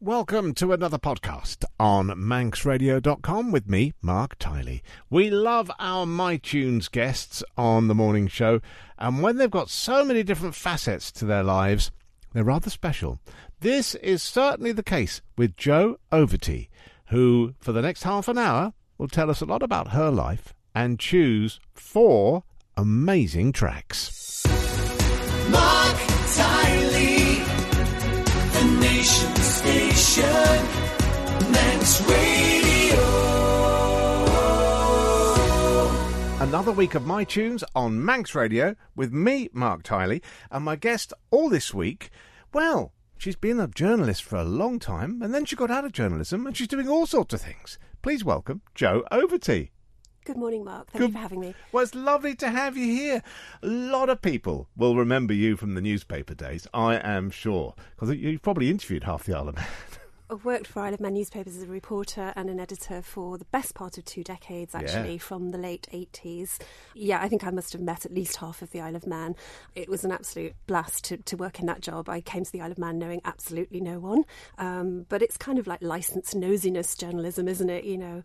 Welcome to another podcast on manxradio.com with me, Mark Tiley. We love our MyTunes guests on the morning show, and when they've got so many different facets to their lives, they're rather special. This is certainly the case with Jo Overty, who, for the next half an hour, will tell us a lot about her life and choose 4 amazing tracks. Mark Tiley, the Nation Station, Manx Radio. Another week of MyTunes on Manx Radio with me, Mark Tiley, and my guest all this week, well, she's been a journalist for a long time, and then she got out of journalism, and she's doing all sorts of things. Please welcome Jo Overty. Good morning, Mark. Thank you for having me. Well, it's lovely to have you here. A lot of people will remember you from the newspaper days, I am sure, because you've probably interviewed half the Isle of Man. I've worked for Isle of Man newspapers as a reporter and an editor for the best part of 2 decades, actually, from the late 80s. Yeah, I think I must have met at least half of the Isle of Man. It was an absolute blast to work in that job. I came to the Isle of Man knowing absolutely no one. But it's kind of like licensed nosiness journalism, isn't it? You know,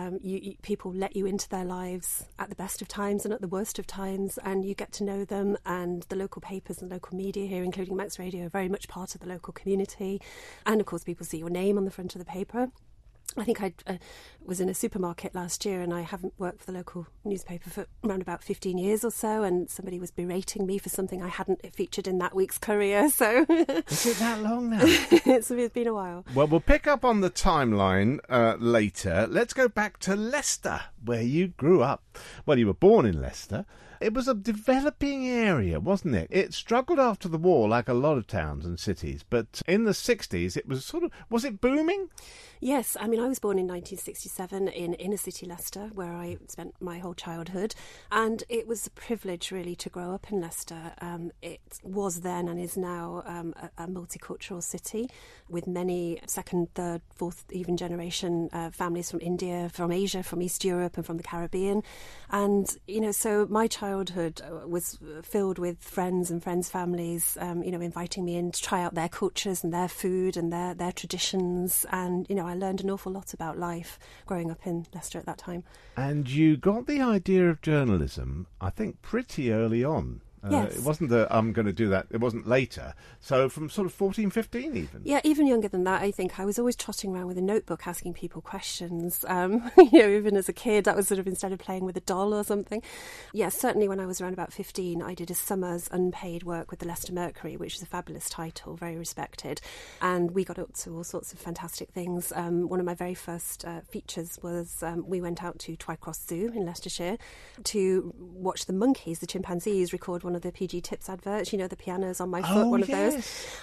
people let you into their lives at the best of times and at the worst of times, and you get to know them. And the local papers and local media here, including Manx Radio, are very much part of the local community. And, of course, people see your name on the front of the paper. I think I was in a supermarket last year, and I haven't worked for the local newspaper for around about 15 years or so, and somebody was berating me for something I hadn't featured in that week's Courier. So Is it that long now? it's been a while. Well, we'll pick up on the timeline later. Let's go back to Leicester, where you grew up. Well, you were born in Leicester. It was a developing area, wasn't it? It struggled after the war like a lot of towns and cities, but in the 60s it was was it booming? Yes, I mean, I was born in 1967 in inner city Leicester, where I spent my whole childhood, and it was a privilege, really, to grow up in Leicester. It was then and is now a multicultural city with many second, third, fourth, even generation families from India, from Asia, from East Europe and from the Caribbean. And, you know, so my childhood was filled with friends and friends' families, inviting me in to try out their cultures and their food and their traditions. And, you know, I learned an awful lot about life growing up in Leicester at that time. And you got the idea of journalism, I think, pretty early on. Yes. It wasn't that I'm going to do that. It wasn't later. So from sort of 14, 15 even. Yeah, even younger than that, I think. I was always trotting around with a notebook asking people questions. Even as a kid, that was sort of instead of playing with a doll or something. Yeah, certainly when I was around about 15, I did a summer's unpaid work with the Leicester Mercury, which is a fabulous title, very respected. And we got up to all sorts of fantastic things. One of my very first features was we went out to Twycross Zoo in Leicestershire to watch the monkeys, the chimpanzees, record one of the PG Tips adverts, you know, the pianos on my foot, one of those.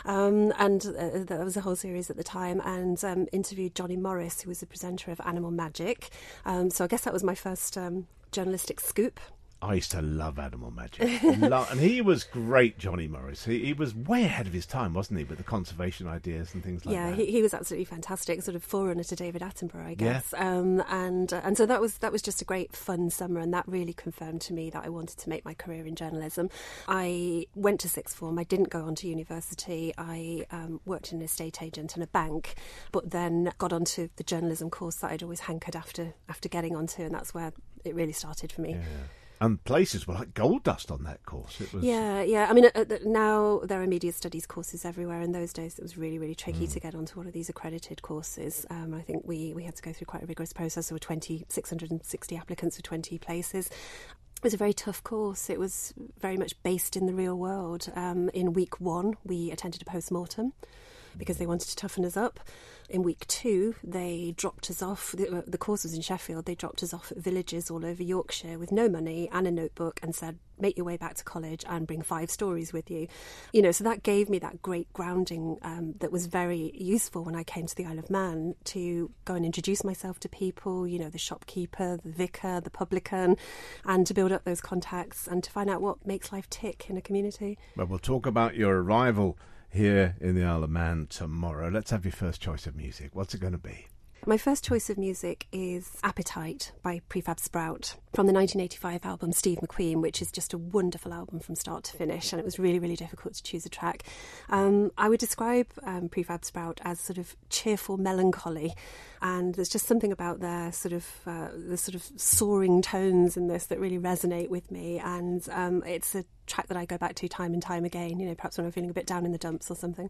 And there was a whole series at the time, and interviewed Johnny Morris, who was the presenter of Animal Magic. So I guess that was my first journalistic scoop. I used to love Animal Magic. And he was great, Johnny Morris. He was way ahead of his time, wasn't he, with the conservation ideas and things like that? Yeah, he was absolutely fantastic, sort of forerunner to David Attenborough, I guess. Yeah. And so that was just a great fun summer, and that really confirmed to me that I wanted to make my career in journalism. I went to sixth form. I didn't go on to university. I worked in an estate agent and a bank, but then got onto the journalism course that I'd always hankered after getting onto, and that's where it really started for me. Yeah. And places were like gold dust on that course. It was. Yeah. I mean, now there are media studies courses everywhere. In those days, it was really, really tricky to get onto one of these accredited courses. I think we had to go through quite a rigorous process. There were 660 applicants for 20 places. It was a very tough course. It was very much based in the real world. In week 1, we attended a post-mortem because they wanted to toughen us up. In week 2, they dropped us off. The course was in Sheffield. They dropped us off at villages all over Yorkshire with no money and a notebook and said, make your way back to college and bring 5 stories with you. You know, so that gave me that great grounding that was very useful when I came to the Isle of Man to go and introduce myself to people, you know, the shopkeeper, the vicar, the publican, and to build up those contacts and to find out what makes life tick in a community. Well, we'll talk about your arrival here in the Isle of Man tomorrow. Let's have your first choice of music. What's it going to be? My first choice of music is Appetite by Prefab Sprout from the 1985 album Steve McQueen, which is just a wonderful album from start to finish, and it was really, really difficult to choose a track. I would describe Prefab Sprout as sort of cheerful melancholy, and there's just something about their the sort of soaring tones in this that really resonate with me, and it's a track that I go back to time and time again, you know, perhaps when I'm feeling a bit down in the dumps or something.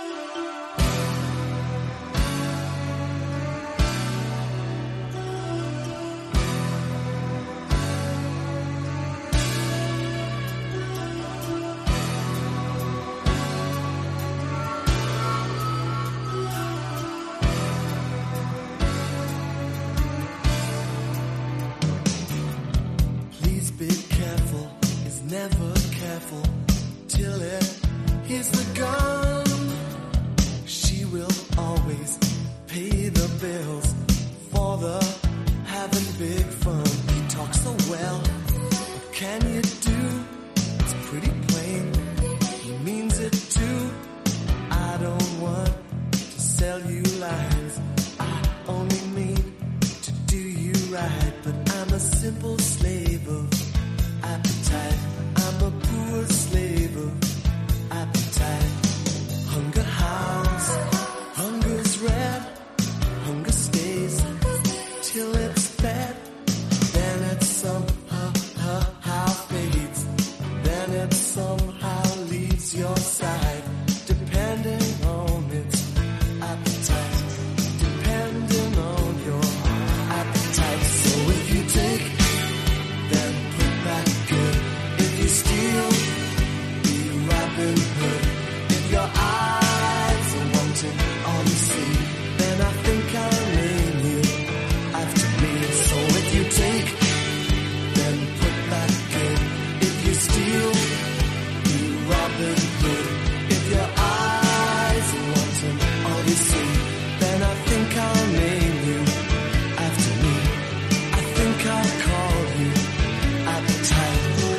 Never careful till it hears the gun. She will always pay the bills for the having big fun. He talks so well, what can you do? It's pretty plain, he means it too. I don't want to sell you lies, I only mean to do you right. But I'm a simple slave of appetite. I'm a poor slave of appetite. Hunger howls, hunger's red, hunger stays till it's fed. Then it somehow fades. Then it somehow leaves your side, depending on its appetite. Depending on your appetite. So if you take, then put back good. If you steal, be Robin Hood. If your eyes are wanting all you see, then I think I'll name you after me. So if you take, then put back good. If you steal, be Robin Hood. If your eyes are wanting all you see, then I think I'll name you after me. I think I'll call you appetite.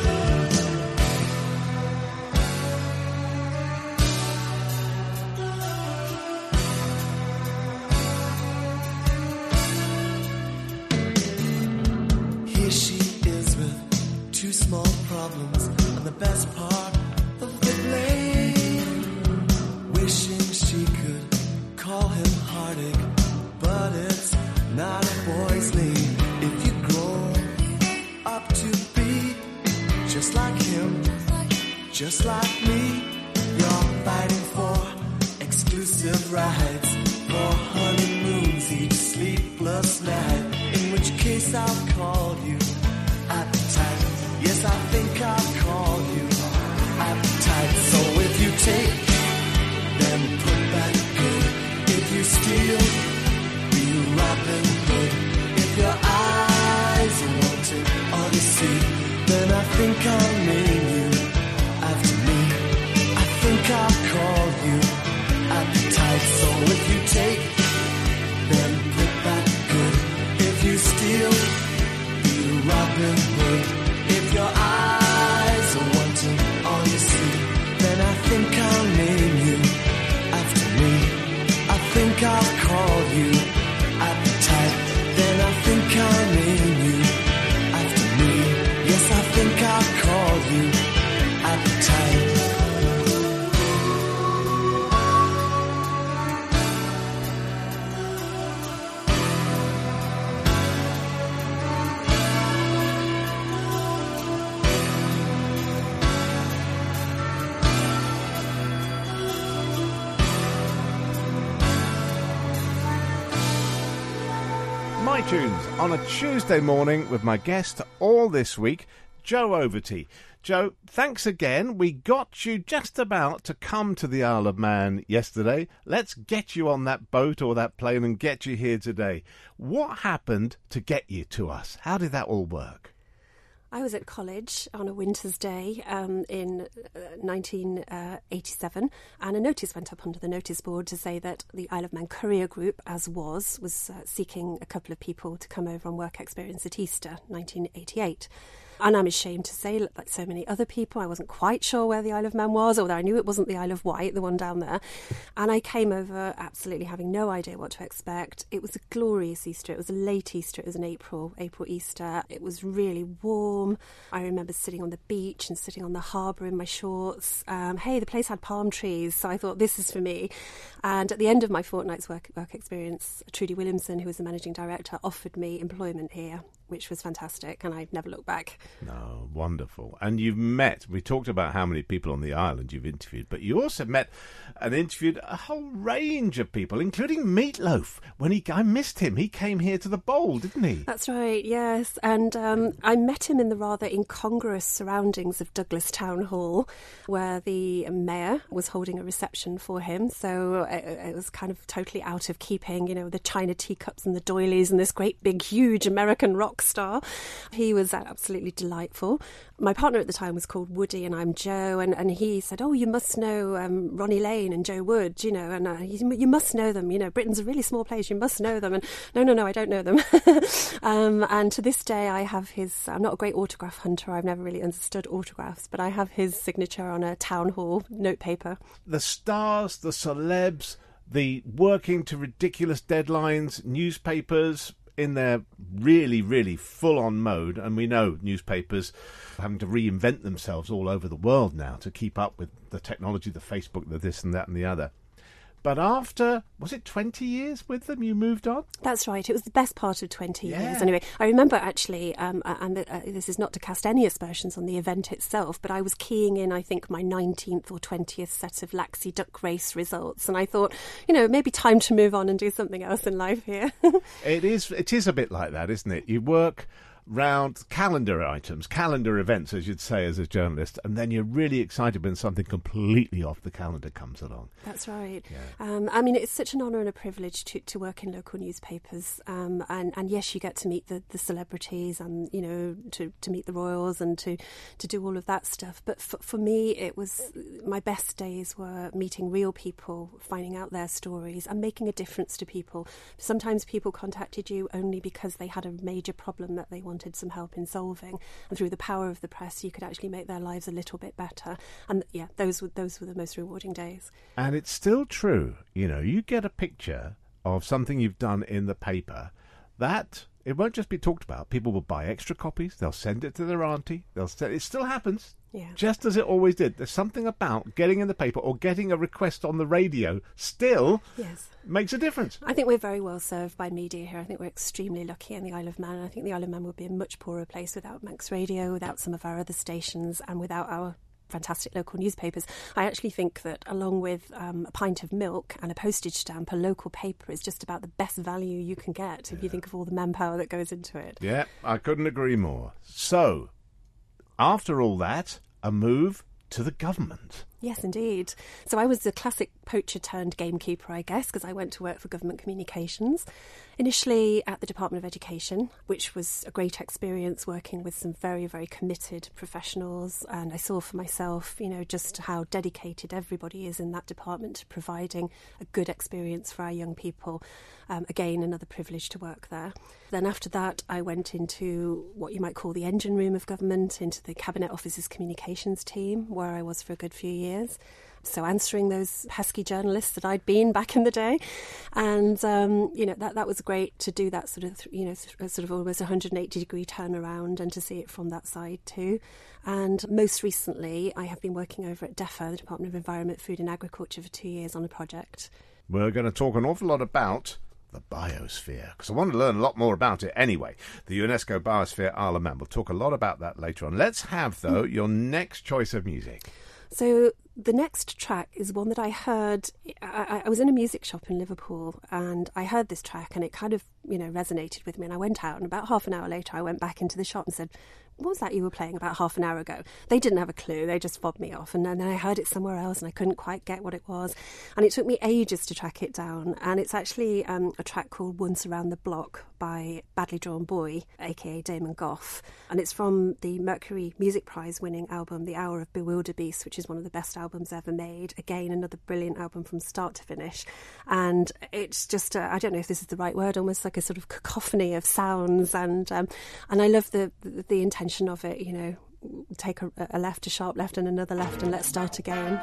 Here she is with two small problems, and the best part of the blame, wishing she could call him heartache, but it's not a boy's name. If you grow up to be just like him, just like me, you're fighting for exclusive rights, for honeymoons each sleepless night. In which case I'll call you appetite. Yes, I think I'll call you appetite. So if you take, then put back good. If you steal, be Robin Hood. If your eyes are wanting all you see, then I think I'll name you after me. I think I'll call you appetite. So if you take, then put back good. If you steal, be Robin Hood. If your eyes are wanting all you see, then I think I'll name you after me. I think I'll call you appetite. Then I think I'll name you after me. Yes, I think I'll call you appetite. My Tunes on a Tuesday morning with my guest all this week, Joe Overty. Joe, thanks again. We got you just about to come to the Isle of Man yesterday. Let's get you on that boat or that plane and get you here today. What happened to get you to us? How did that all work? I was at college on a winter's day in 1987, and a notice went up onto the notice board to say that the Isle of Man Courier Group, as was seeking a couple of people to come over on work experience at Easter 1988. And I'm ashamed to say, like so many other people, I wasn't quite sure where the Isle of Man was, although I knew it wasn't the Isle of Wight, the one down there. And I came over absolutely having no idea what to expect. It was a glorious Easter. It was a late Easter. It was an April Easter. It was really warm. I remember sitting on the beach and sitting on the harbour in my shorts. Hey, the place had palm trees, so I thought, this is for me. And at the end of my fortnight's work experience, Trudy Williamson, who was the managing director, offered me employment here, which was fantastic, and I've never looked back. No, wonderful. And you've met, we talked about how many people on the island you've interviewed, but you also met and interviewed a whole range of people, including Meatloaf. I missed him. He came here to the Bowl, didn't he? That's right, yes. And I met him in the rather incongruous surroundings of Douglas Town Hall, where the mayor was holding a reception for him. So it was kind of totally out of keeping, the china teacups and the doilies and this great big huge American rock star. He was absolutely delightful. My partner at the time was called Woody and I'm Joe, and he said, oh, you must know Ronnie Lane and Joe Wood, and you must know them. Britain's a really small place, you must know them. And no, I don't know them. And to this day I have I'm not a great autograph hunter, I've never really understood autographs, but I have his signature on a town hall notepaper. The stars, the celebs, the working to ridiculous deadlines, newspapers in their really, really full-on mode, and we know newspapers having to reinvent themselves all over the world now to keep up with the technology, the Facebook, the this and that and the other. But after, was it 20 years with them, you moved on? That's right. It was the best part of 20 years. Anyway, I remember actually, this is not to cast any aspersions on the event itself, but I was keying in, I think, my 19th or 20th set of Laxey Duck Race results. And I thought, maybe time to move on and do something else in life here. It is a bit like that, isn't it? You work round calendar items, calendar events, as you'd say as a journalist, and then you're really excited when something completely off the calendar comes along. That's right. Yeah. It's such an honour and a privilege to work in local newspapers, and yes, you get to meet the celebrities and to meet the royals and to do all of that stuff, but for me it was, my best days were meeting real people, finding out their stories and making a difference to people. Sometimes people contacted you only because they had a major problem that they wanted some help in solving, and through the power of the press you could actually make their lives a little bit better. And those were the most rewarding days. And it's still true, you get a picture of something you've done in the paper, that it won't just be talked about. People will buy extra copies, they'll send it to their auntie, it still happens. Yeah. Just as it always did. There's something about getting in the paper or getting a request on the radio still makes a difference. I think we're very well served by media here. I think we're extremely lucky in the Isle of Man. I think the Isle of Man would be a much poorer place without Manx Radio, without some of our other stations, and without our fantastic local newspapers. I actually think that along with a pint of milk and a postage stamp, a local paper is just about the best value you can get if you think of all the manpower that goes into it. Yeah, I couldn't agree more. So, after all that, a move to the government. Yes, indeed. So I was the classic poacher turned gamekeeper, I guess, because I went to work for government communications. Initially at the Department of Education, which was a great experience working with some very, very committed professionals. And I saw for myself, just how dedicated everybody is in that department to providing a good experience for our young people. Again, another privilege to work there. Then after that, I went into what you might call the engine room of government, into the Cabinet Office's communications team, where I was for a good few years. So answering those pesky journalists that I'd been back in the day. And, that was great to do that sort of almost 180-degree turnaround and to see it from that side too. And most recently, I have been working over at DEFRA, the Department of Environment, Food and Agriculture, for 2 years on a project. We're going to talk an awful lot about the biosphere, because I want to learn a lot more about it anyway. The UNESCO Biosphere Isle of Man. We'll talk a lot about that later on. Let's have, though, your next choice of music. So the next track is one that I heard. I was in a music shop in Liverpool and I heard this track and it kind of, resonated with me. And I went out and about half an hour later I went back into the shop and said, what was that you were playing about half an hour ago? They didn't have a clue. They just fobbed me off. And then I heard it somewhere else and I couldn't quite get what it was. And it took me ages to track it down. And it's actually a track called Once Around the Block by Badly Drawn Boy, a.k.a. Damon Gough. And it's from the Mercury Music Prize winning album, The Hour of Bewilderbeast, which is one of the best albums ever made. Again, another brilliant album from start to finish. And it's just, I don't know if this is the right word, almost like like a sort of cacophony of sounds, and I love the intention of it. Take a left, a sharp left, and another left, and let's start again.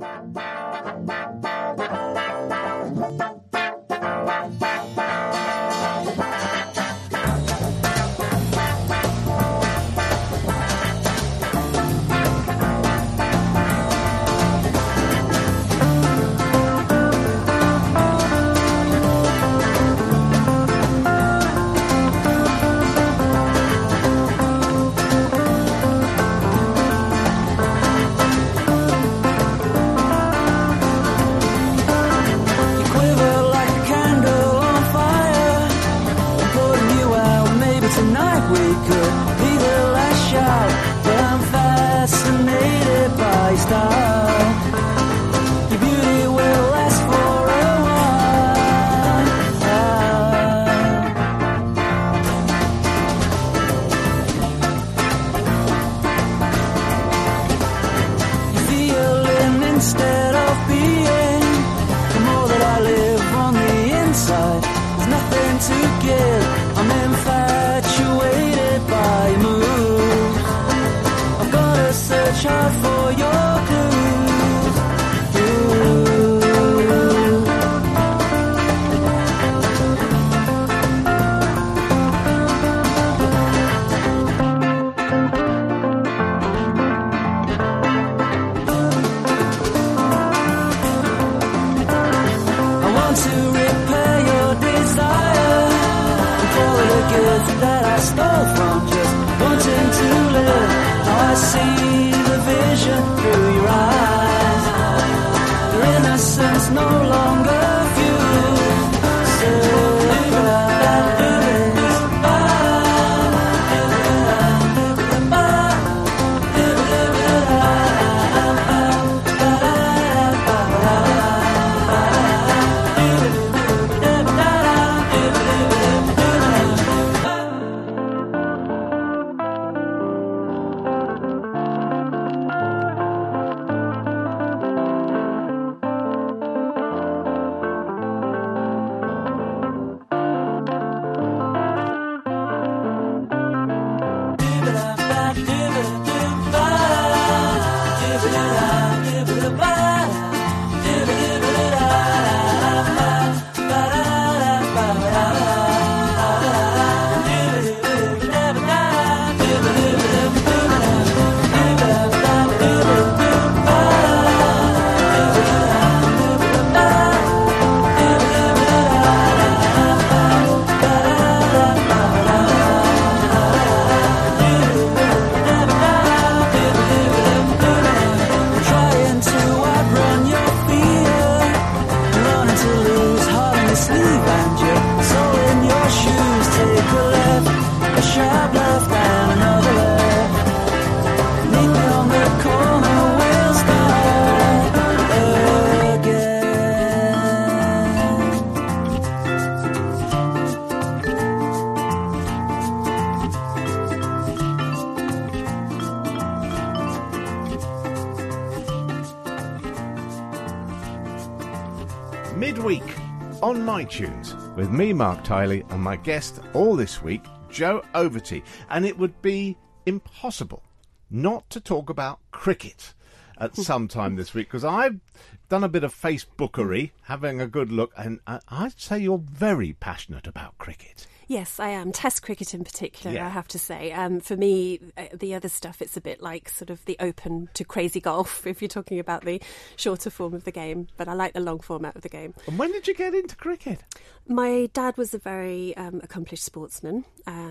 Midweek on MyTunes with me, Mark Tiley, and my guest all this week, Joe Overty. And it would be impossible not to talk about cricket at some time this week, because I've done a bit of Facebookery, having a good look, and I'd say you're very passionate about cricket. Yes, I am. Test cricket in particular, Yeah. I have to say. For me, the other stuff, it's a bit like sort of the open to crazy golf, if you're talking about the shorter form of the game. But I like the long format of the game. And when did you get into cricket? My dad was a very accomplished sportsman.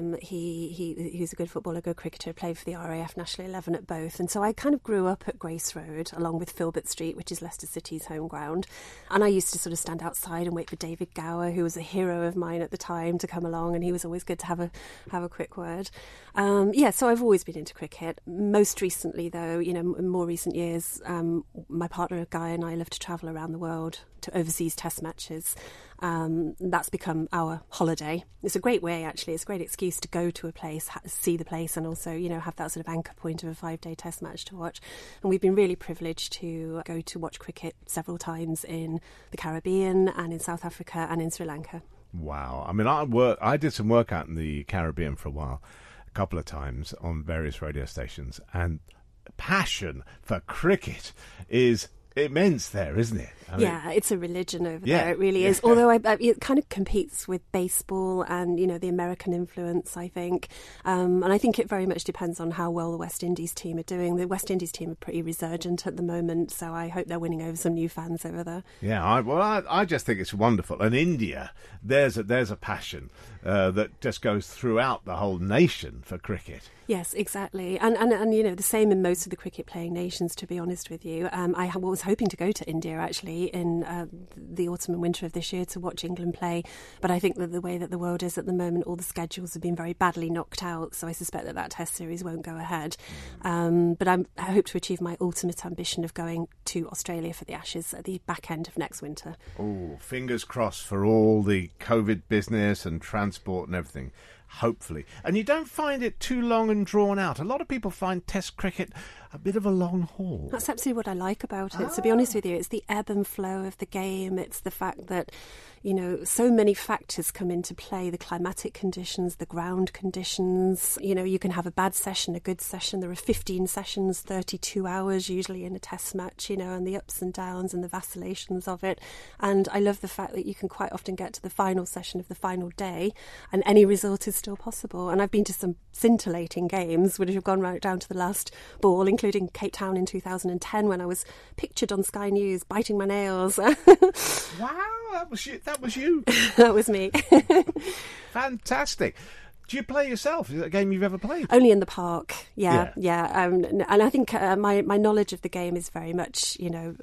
He was a good footballer, good cricketer, played for the RAF National 11 at both. And so I kind of grew up at Grace Road, along with Filbert Street, which is Leicester City's home ground. And I used to sort of stand outside and wait for David Gower, who was a hero of mine at the time, to come along. And he was always good to have a quick word. So I've always been into cricket. Most recently, though, in more recent years, my partner Guy and I love to travel around the world to overseas test matches. That's become our holiday. It's a great way, actually. It's a great excuse to go to a place, see the place, and also, have that sort of anchor point of a 5-day test match to watch. And we've been really privileged to go to watch cricket several times in the Caribbean and in South Africa and in Sri Lanka. Wow. I mean, I did some work out in the Caribbean for a while, a couple of times on various radio stations, and passion for cricket is immense there, isn't it? I mean, yeah, it's a religion over there. It really is. Although it kind of competes with baseball and, the American influence, I think. And I think it very much depends on how well the West Indies team are doing. The West Indies team are pretty resurgent at the moment, so I hope they're winning over some new fans over there. Yeah, I just think it's wonderful. And India, there's a passion that just goes throughout the whole nation for cricket. Yes, exactly. And the same in most of the cricket-playing nations, to be honest with you. I was hoping to go to India, actually, in the autumn and winter of this year to watch England play. But I think that the way that the world is at the moment, all the schedules have been very badly knocked out, so I suspect that Test series won't go ahead. But I hope to achieve my ultimate ambition of going to Australia for the Ashes at the back end of next winter. Oh, fingers crossed for all the COVID business and transport and everything. Hopefully. And you don't find it too long and drawn out. A lot of people find Test cricket a bit of a long haul. That's absolutely what I like about it, to be honest with you. It's the ebb and flow of the game. It's the fact that, so many factors come into play. The climatic conditions, the ground conditions. You can have a bad session, a good session. There are 15 sessions, 32 hours usually in a Test match, and the ups and downs and the vacillations of it. And I love the fact that you can quite often get to the final session of the final day and any result is still possible. And I've been to some scintillating games which have gone right down to the last ball, including Cape Town in 2010 when I was pictured on Sky News biting my nails. Wow, that was you. That was me. Fantastic. Do you play yourself? Is that a game you've ever played? Only in the park, yeah. And I think my knowledge of the game is very much,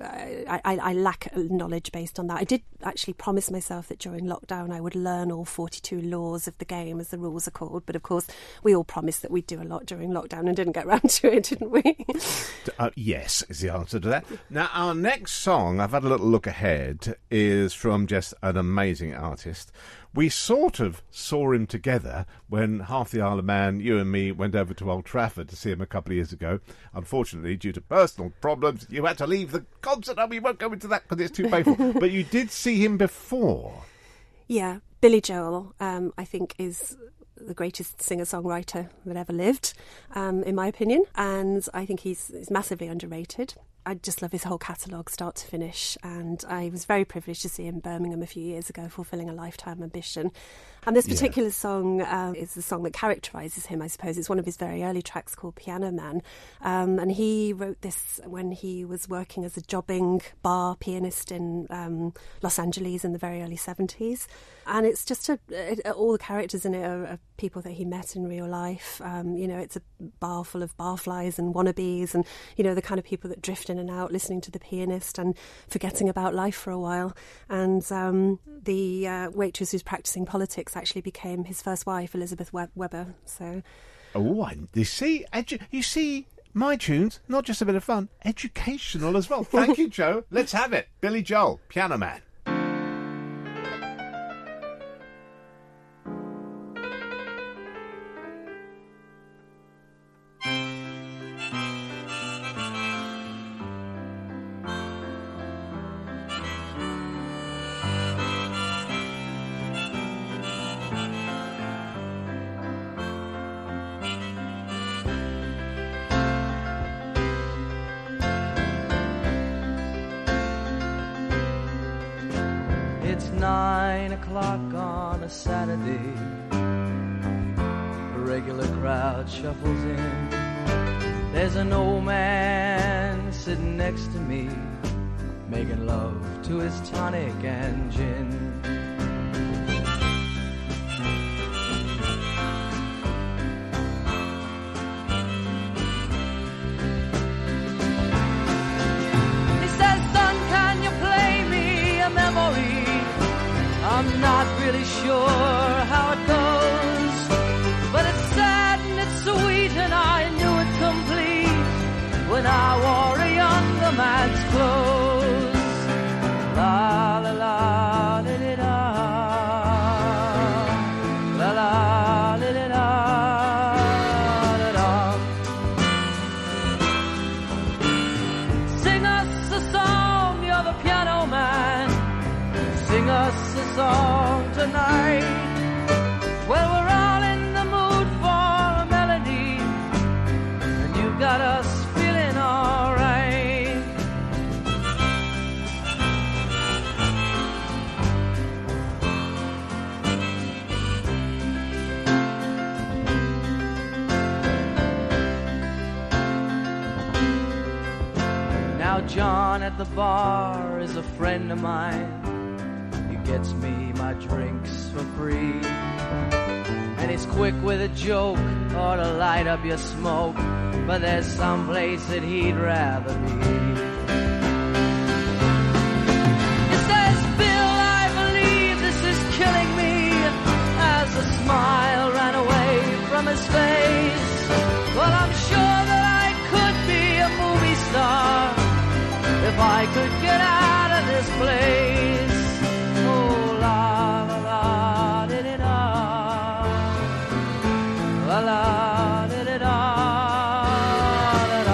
I lack knowledge based on that. I did actually promise myself that during lockdown I would learn all 42 laws of the game, as the rules are called. But of course, we all promised that we'd do a lot during lockdown and didn't get round to it, didn't we? Yes, is the answer to that. Now, our next song, I've had a little look ahead, is from just an amazing artist. We sort of saw him together when half the Isle of Man, you and me, went over to Old Trafford to see him a couple of years ago. Unfortunately, due to personal problems, you had to leave the concert. We won't go into that because it's too painful. But you did see him before. Yeah, Billy Joel, I think, is the greatest singer-songwriter that ever lived, in my opinion. And I think he's massively underrated. I just love his whole catalogue, start to finish. And I was very privileged to see him in Birmingham a few years ago, fulfilling a lifetime ambition. And this particular song is the song that characterises him, I suppose. It's one of his very early tracks called Piano Man. And he wrote this when he was working as a jobbing bar pianist in Los Angeles in the very early 70s. And it's just all the characters in it are people that he met in real life. It's a bar full of barflies and wannabes and, the kind of people that drift in and out listening to the pianist and forgetting about life for a while. And the waitress who's practising politics actually became his first wife, Elizabeth Weber. So, you see, my tunes, not just a bit of fun, educational as well. Thank you, Joe. Let's have it. Billy Joel, Piano Man. It's 9 o'clock on a Saturday. A regular crowd shuffles in. There's an old man sitting next to me, making love to his tonic and gin. I'm not really sure how it goes, but it's sad and it's sweet, and I knew it complete when I wore a younger man's clothes. La la la li li la, la la li li la, la la. Sing us a song, you're the piano man. Sing us a song to tonight. Well, we're all in the mood for a melody, and you've got us feeling alright. Now John at the bar is a friend of mine. He gets me my drinks for free, and he's quick with a joke or to light up your smoke, but there's some place that he'd rather be. He says, Bill, I believe this is killing me, as a smile ran away from his face. Well, I'm sure that I could be a movie star if I could get out of this place. Oh, la la la, did it all. La la, did it all, it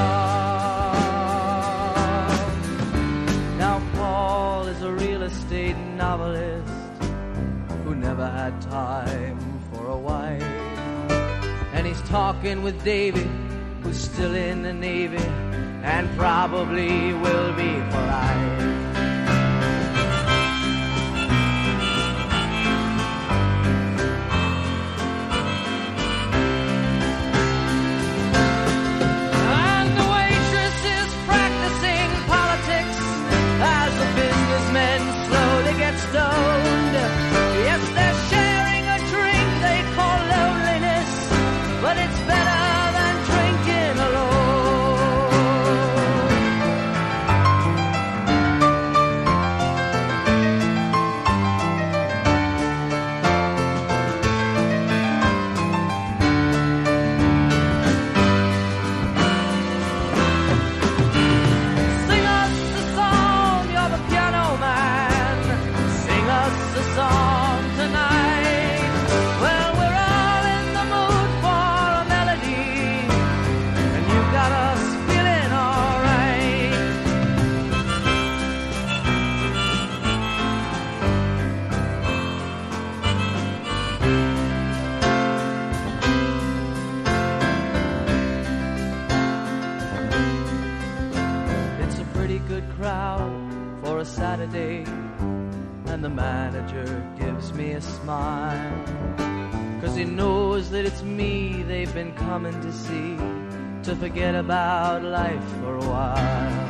all. Now Paul is a real estate novelist who never had time for a wife, and he's talking with Davy, who's still in the Navy and probably will be for life. And the waitress is practicing politics as the businessmen slowly get stoned. Yes, they're sharing a drink they call loneliness, but it's better than drinking alone. Sing us a song, you're the piano man. Sing us a song tonight. Well, we're all in the mood for a melody, and you've got us feeling alright. It's a pretty good crowd for a Saturday, and the manager gives me a smile, 'cause he knows that it's me they've been coming to see, to forget about life for a while.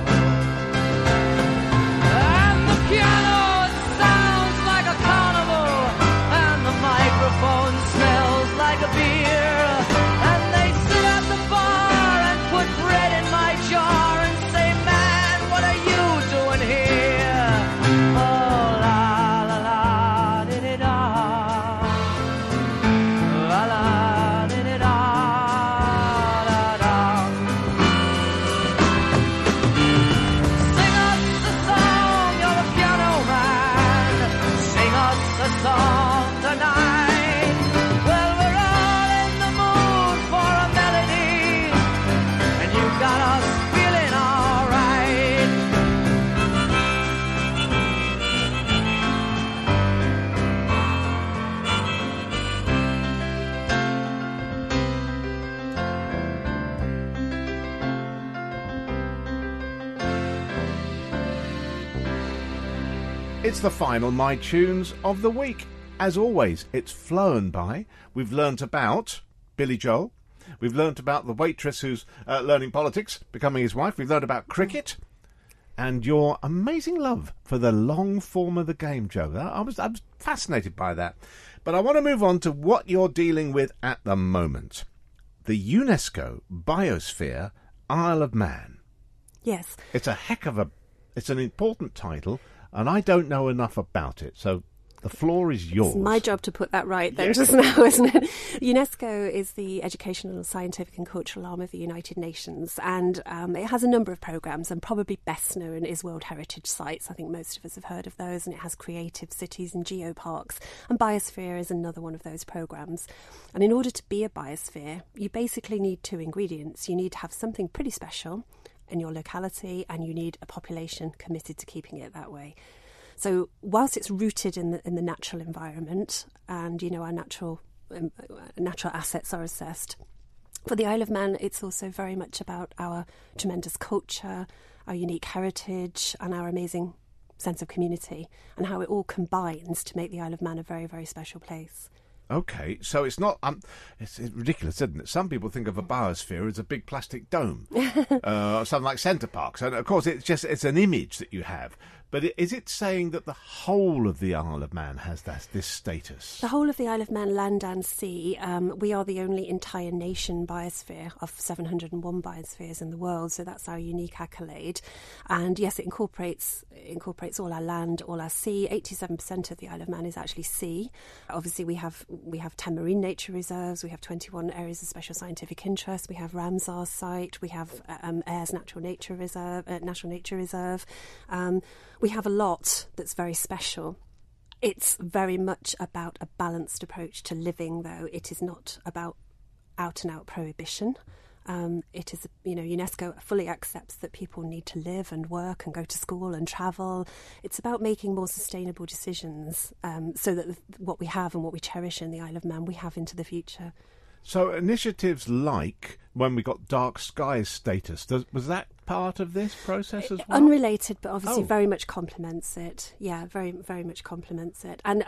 And the piano sounds like a carnival, and the microphone smells like a beer, and they sit at the bar and put bread in my jar and say, man, what are you doing here? Oh, la la la, did it all. La la, did it all, da da. Sing us a song, you're a piano man. Sing us a song tonight. Well, we're all in the mood for a melody, and you've got us feeling alright. It's the final My Tunes of the week. As always, it's flown by. We've learnt about Billy Joel. We've learnt about the waitress who's learning politics, becoming his wife. We've learnt about cricket. And your amazing love for the long form of the game, Joe. I was fascinated by that. But I want to move on to what you're dealing with at the moment. The UNESCO Biosphere Isle of Man. Yes. It's it's an important title, and I don't know enough about it. So the floor is yours. It's my job to put that right there just now, isn't it? UNESCO is the educational, scientific and cultural arm of the United Nations, and it has a number of programmes, and probably best known is World Heritage Sites. I think most of us have heard of those, and it has creative cities and geoparks, and Biosphere is another one of those programmes. And in order to be a biosphere, you basically need two ingredients. You need to have something pretty special in your locality, and you need a population committed to keeping it that way. So whilst it's rooted in the natural environment and, our natural assets are assessed, for the Isle of Man, it's also very much about our tremendous culture, our unique heritage and our amazing sense of community, and how it all combines to make the Isle of Man a very, very special place. Okay, so it's not. It's ridiculous, isn't it? Some people think of a biosphere as a big plastic dome, something like Centre Parks, and of course it's an image that you have. But is it saying that the whole of the Isle of Man has this status? The whole of the Isle of Man, land and sea. We are the only entire nation biosphere of 701 biospheres in the world, so that's our unique accolade. And yes, it incorporates all our land, all our sea. 87% of the Isle of Man is actually sea. Obviously, we have 10 marine nature reserves. We have 21 areas of special scientific interest. We have Ramsar site. We have Ayers National Nature Reserve. We have a lot that's very special. It's very much about a balanced approach to living, though. It is not about out-and-out prohibition. It is, UNESCO fully accepts that people need to live and work and go to school and travel. It's about making more sustainable decisions so that what we have and what we cherish in the Isle of Man, we have into the future. So initiatives like when we got dark skies status, was that part of this process as well? Unrelated, but obviously very much complements it. Yeah, very, very much complements it. And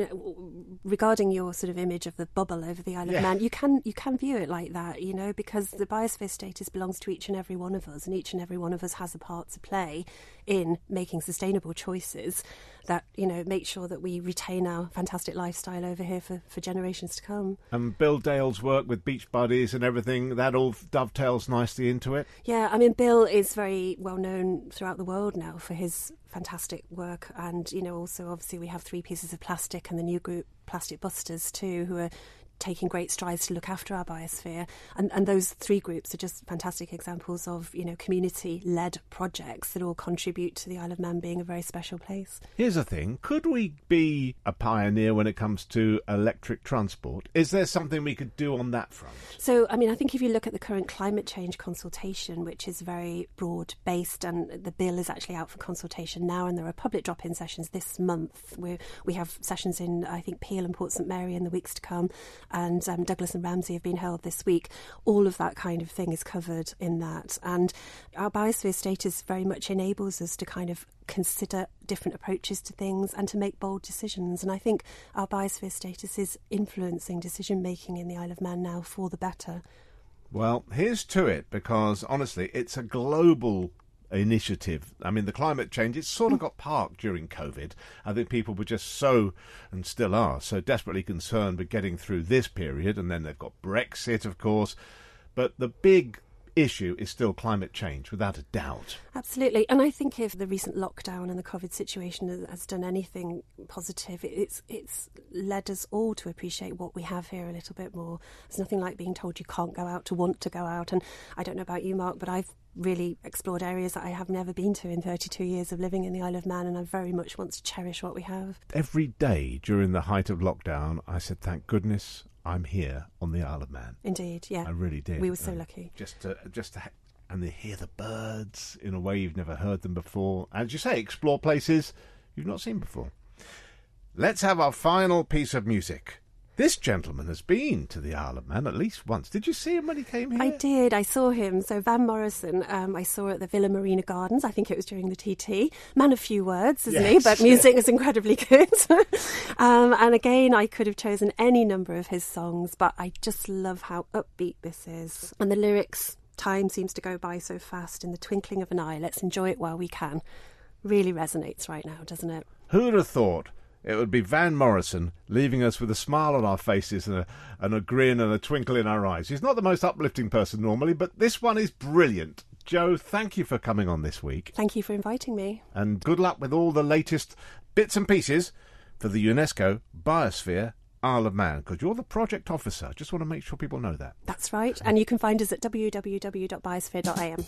regarding your sort of image of the bubble over the Isle of Man, you can view it like that, because the biosphere status belongs to each and every one of us, and each and every one of us has a part to play in making sustainable choices that, make sure that we retain our fantastic lifestyle over here for generations to come. And Bill Dale's work with Beach Buddies and everything, that all dovetails nicely into it? Yeah, I mean, Bill is very well known throughout the world now for his fantastic work, and also obviously we have 3 Pieces of Plastic and the new group Plastic Busters too, who are taking great strides to look after our biosphere, and those 3 groups are just fantastic examples of community-led projects that all contribute to the Isle of Man being a very special place. Here's the thing, could we be a pioneer when it comes to electric transport? Is there something we could do on that front? So, I mean, I think if you look at the current climate change consultation, which is very broad-based, and the bill is actually out for consultation now, and there are public drop-in sessions this month. We have sessions in, I think, Peel and Port St Mary in the weeks to come, and Douglas and Ramsey have been held this week. All of that kind of thing is covered in that. And our biosphere status very much enables us to kind of consider different approaches to things and to make bold decisions. And I think our biosphere status is influencing decision-making in the Isle of Man now for the better. Well, here's to it, because honestly, it's a global initiative. I mean, the climate change, it sort of got parked during COVID. I think people were just and still are, so desperately concerned with getting through this period, and then they've got Brexit, of course. But the big issue is still climate change, without a doubt. Absolutely. And I think if the recent lockdown and the COVID situation has done anything positive, it's led us all to appreciate what we have here a little bit more. There's nothing like being told you can't go out to want to go out. And I don't know about you, Mark, but I've really explored areas that I have never been to in 32 years of living in the Isle of Man, and I very much want to cherish what we have. Every day during the height of lockdown, I said, thank goodness I'm here on the Isle of Man. Indeed, yeah. I really did. We were so lucky. And they hear the birds in a way you've never heard them before. As you say, explore places you've not seen before. Let's have our final piece of music. This gentleman has been to the Isle of Man at least once. Did you see him when he came here? I did. I saw him. So Van Morrison, I saw at the Villa Marina Gardens. I think it was during the TT. Man of few words, isn't he? But music is incredibly good. And again, I could have chosen any number of his songs, but I just love how upbeat this is. And the lyrics, time seems to go by so fast in the twinkling of an eye. Let's enjoy it while we can. Really resonates right now, doesn't it? Who'd have thought it would be Van Morrison leaving us with a smile on our faces and a grin and a twinkle in our eyes. He's not the most uplifting person normally, but this one is brilliant. Jo, thank you for coming on this week. Thank you for inviting me. And good luck with all the latest bits and pieces for the UNESCO Biosphere Isle of Man, because you're the project officer. Just want to make sure people know that. That's right. And you can find us at www.biosphere.am.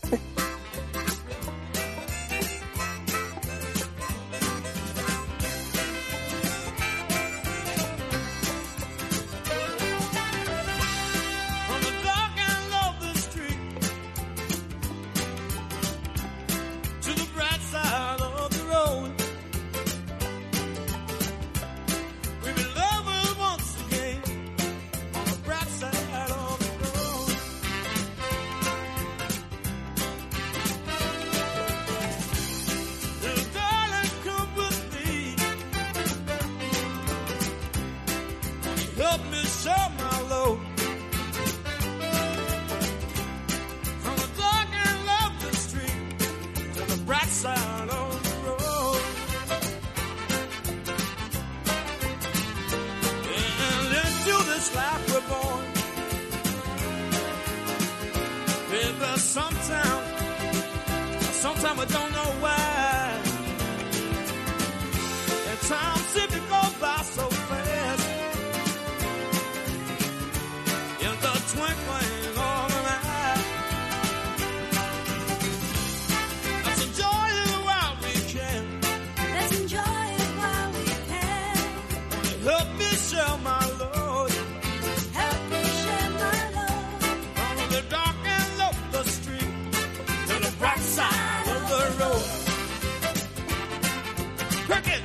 this life we're born. Baby, sometimes I don't know why. And time seems to go by so fast. In the twinkling of an eye. Let's enjoy it while we can. Let's enjoy it while we can. Help me share my load. Help me share my load. From the dark and low street to the bright side of the road. Cricket!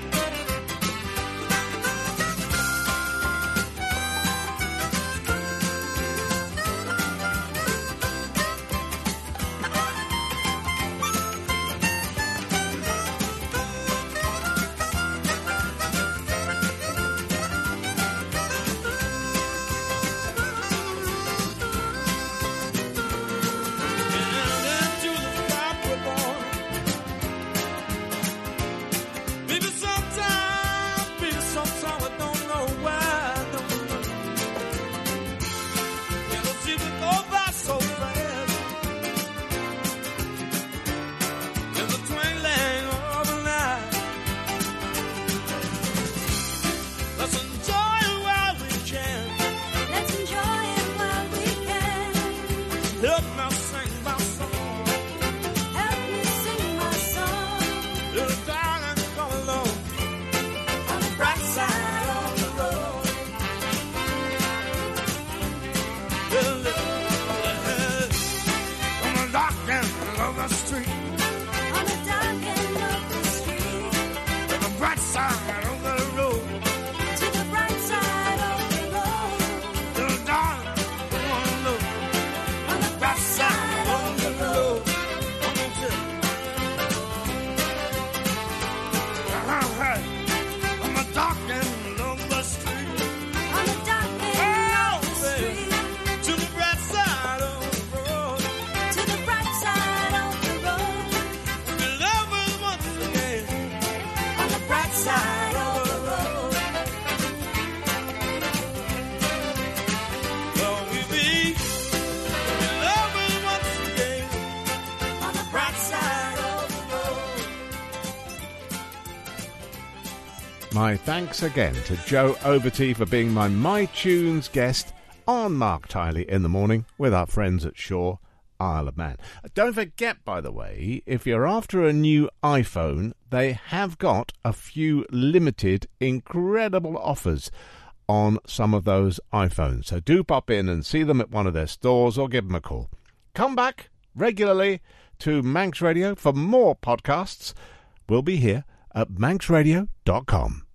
My thanks again to Joe Overty for being my MyTunes guest on Mark Tiley in the Morning with our friends at Shaw, Isle of Man. Don't forget, by the way, if you're after a new iPhone, they have got a few limited, incredible offers on some of those iPhones. So do pop in and see them at one of their stores or give them a call. Come back regularly to Manx Radio for more podcasts. We'll be here at manxradio.com.